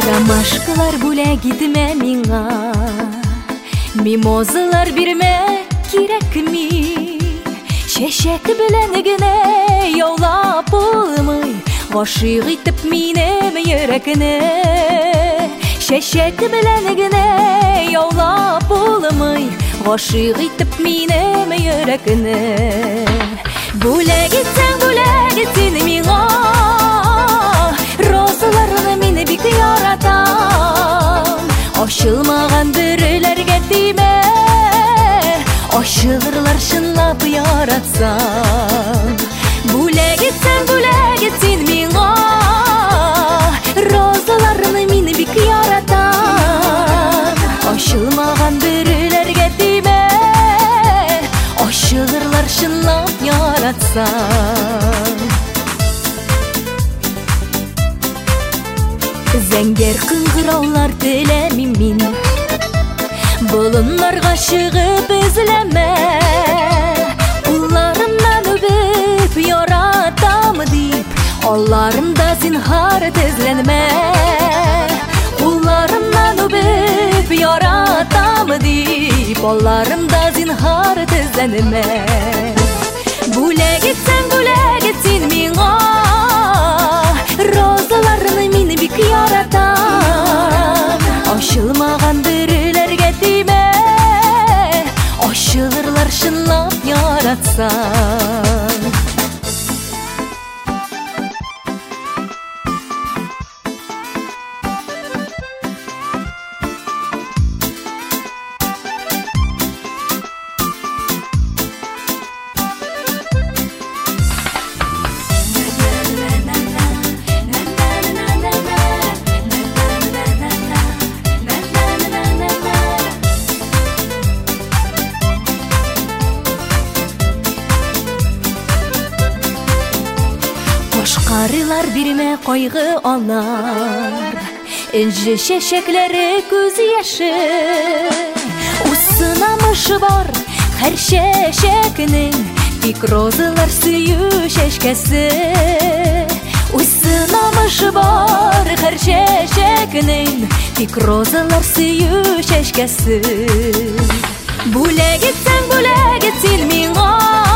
Ромашкалар бүләк итмә миңа, мимозалар бирмә кирәкми. Чәчәк белән генә яулап булмый, гашыйк итеп минем йөрәкне. Чәчәк белән генә яулап булмый, гашыйк итеп минем йөрәкне. Бүләк итсәң миңа, розаларны мин бик яратам. Ачылмаган бөреләргә тимә, ачылырлар чынлап яратсам. Бүләк итсәң миңа, розаларны мин бик яратам. Ачылмаган бөреләргә тимә, ачылырлар чынлап яратсам. Зәңгәр кыңгыраулар теләмим мин, болыннарга чыгып эзләмә. Кулларымнан үбеп яратам дип, алларымда зинһар тезләнмә. Кулларымнан үбеп яратам дип, алларымда зинһар тезләнмә. Бүләк итсәң миңа, розаларны мин бик яратам. Ачылмаган бөреләргә тимә, ачылырлар чынлап яратсам. Карылар бирмә кайгы алар, энҗе чәчәкләре күз яшы. Усынамышы бар һәр чәчәкнең, тик розалар сөю чәчкәсе. Усынамышы бар һәр чәчәкнең, тик розалар сөю чәчкәсе. Бүләк итсәң миңа,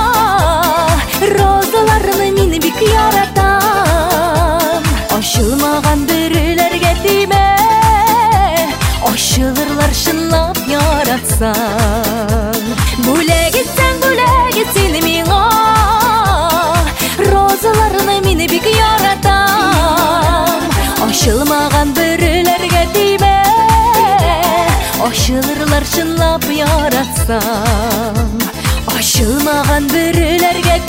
розаларны мин бик яратам. Ачылмаган бөреләргә тимә, ачылырлар чынлап яратсам. Бүләк итсәң миңа, розаларны мин бик яратам. Ачылмаган бөреләргә тимә, ачылырлар чынлап яратсам. Ачылмаган бөреләргә